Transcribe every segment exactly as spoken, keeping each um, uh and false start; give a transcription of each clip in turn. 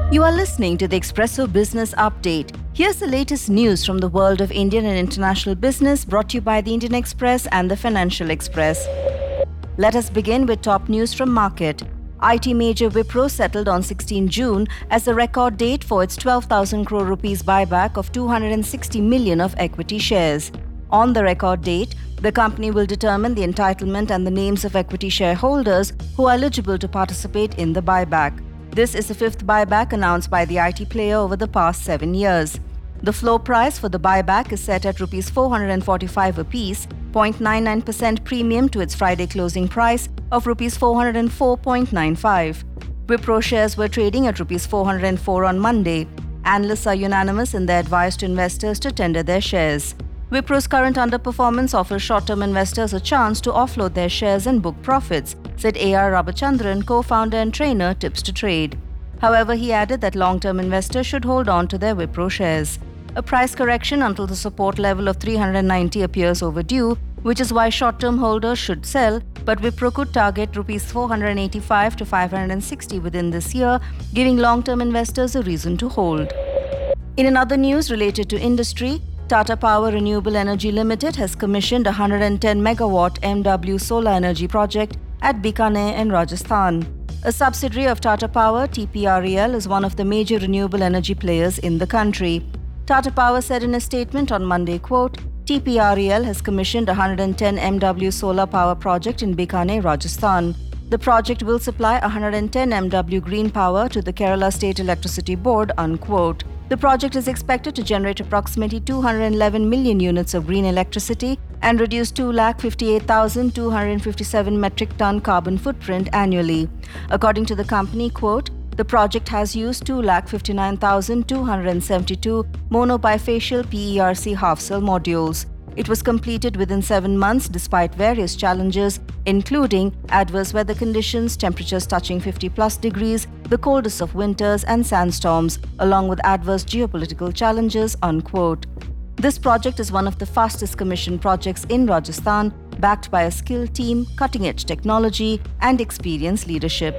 You are listening to the Expresso Business Update. Here's the latest news from the world of Indian and international business, brought to you by the Indian Express and the Financial Express. Let us begin with top news from market. I T major Wipro settled on sixteenth June as the record date for its twelve thousand crore rupees buyback of two hundred sixty million of equity shares. On the record date, the company will determine the entitlement and the names of equity shareholders who are eligible to participate in the buyback. This is the fifth buyback announced by the I T player over the past seven years. The floor price for the buyback is set at rupees four hundred forty-five apiece, zero point nine nine percent premium to its Friday closing price of rupees four hundred four point nine five. Wipro shares were trading at rupees four hundred four on Monday. Analysts are unanimous in their advice to investors to tender their shares. Wipro's current underperformance offers short-term investors a chance to offload their shares and book profits, said A R Rabachandran, co-founder and trainer, Tips to Trade. However, he added that long-term investors should hold on to their Wipro shares. A price correction until the support level of three hundred ninety appears overdue, which is why short-term holders should sell, but Wipro could target rupees four hundred eighty-five to five hundred sixty within this year, giving long-term investors a reason to hold. In another news related to industry, Tata Power Renewable Energy Limited has commissioned a one hundred ten megawatt M W solar energy project at Bikaner in Rajasthan. A subsidiary of Tata Power, T P R E L, is one of the major renewable energy players in the country. Tata Power said in a statement on Monday, quote, T P R E L has commissioned a one hundred ten M W solar power project in Bikaner, Rajasthan. The project will supply one hundred ten M W green power to the Kerala State Electricity Board, unquote. The project is expected to generate approximately two hundred eleven million units of green electricity and reduce two lakh fifty-eight thousand two hundred fifty-seven metric ton carbon footprint annually. According to the company, quote, the project has used two lakh fifty-nine thousand two hundred seventy-two monobifacial P E R C half-cell modules. It was completed within seven months despite various challenges, including adverse weather conditions, temperatures touching fifty plus degrees, the coldest of winters and sandstorms, along with adverse geopolitical challenges, unquote. This project is one of the fastest commissioned projects in Rajasthan, backed by a skilled team, cutting-edge technology and experienced leadership.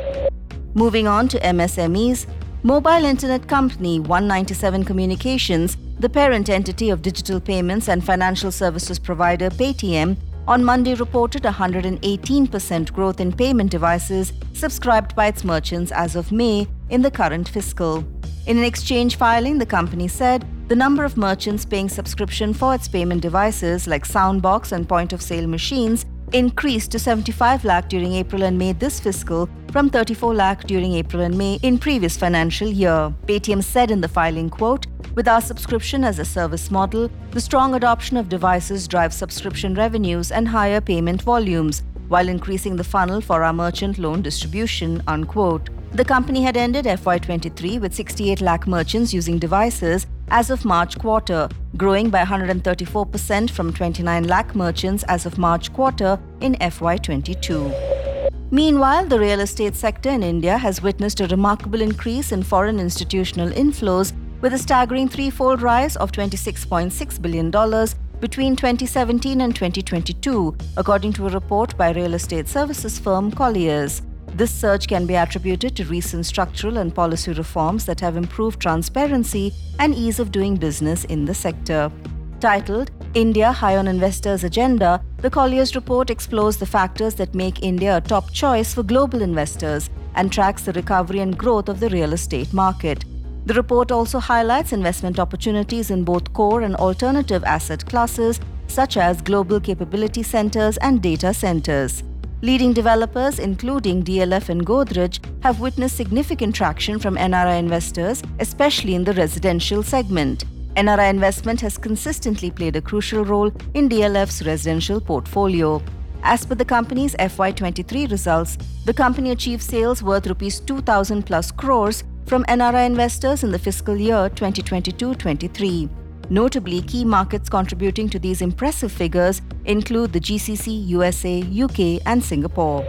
Moving on to M S M Es, mobile internet company one ninety-seven Communications, the parent entity of digital payments and financial services provider Paytm, on Monday reported one hundred eighteen percent growth in payment devices subscribed by its merchants as of May in the current fiscal. In an exchange filing, the company said the number of merchants paying subscription for its payment devices like Soundbox and point-of-sale machines increased to seventy-five lakh during April and May this fiscal from thirty-four lakh during April and May in previous financial year. Paytm said in the filing, quote, with our subscription as a service model, the strong adoption of devices drives subscription revenues and higher payment volumes, while increasing the funnel for our merchant loan distribution, unquote. The company had ended F Y twenty-three with sixty-eight lakh merchants using devices as of March quarter, growing by one hundred thirty-four percent from twenty-nine lakh merchants as of March quarter in F Y twenty-two. Meanwhile, the real estate sector in India has witnessed a remarkable increase in foreign institutional inflows, with a staggering threefold rise of twenty-six point six billion dollars between twenty seventeen and twenty twenty-two, according to a report by real estate services firm Colliers. This surge can be attributed to recent structural and policy reforms that have improved transparency and ease of doing business in the sector. Titled India High on Investors' Agenda, the Colliers report explores the factors that make India a top choice for global investors and tracks the recovery and growth of the real estate market. The report also highlights investment opportunities in both core and alternative asset classes, such as global capability centers and data centers. Leading developers, including D L F and Godrej, have witnessed significant traction from N R I investors, especially in the residential segment. N R I investment has consistently played a crucial role in D L F's residential portfolio. As per the company's F Y twenty-three results, the company achieved sales worth rupees two thousand plus crores from N R I investors in the fiscal year twenty twenty-two twenty-three. Notably, key markets contributing to these impressive figures include the G C C, U S A, U K and Singapore.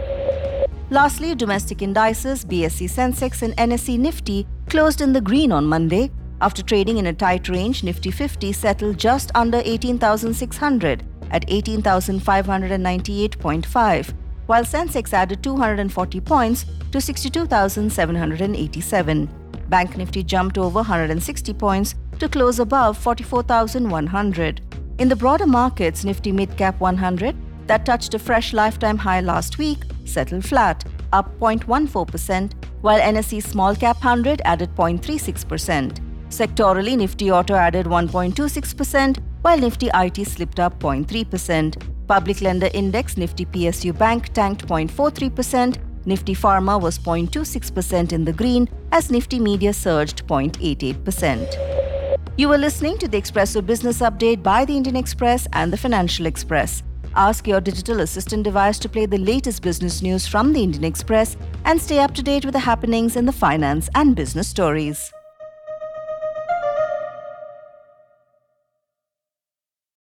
Lastly, domestic indices B S E Sensex and N S E Nifty closed in the green on Monday. After trading in a tight range, Nifty fifty settled just under eighteen thousand six hundred at eighteen thousand five hundred ninety-eight point five, while Sensex added two hundred forty points to sixty-two thousand seven hundred eighty-seven. Bank Nifty jumped over one hundred sixty points to close above forty-four thousand one hundred. In the broader markets, Nifty Midcap one hundred, that touched a fresh lifetime high last week, settled flat, up zero point one four percent, while N S E Small Cap one hundred added zero point three six percent. Sectorally, Nifty Auto added one point two six percent, while Nifty I T slipped up zero point three percent. Public Lender Index Nifty P S U Bank tanked zero point four three percent. Nifty Pharma was zero point two six percent in the green as Nifty Media surged zero point eight eight percent. You were listening to the Expresso Business Update by the Indian Express and the Financial Express. Ask your digital assistant device to play the latest business news from the Indian Express and stay up to date with the happenings in the finance and business stories.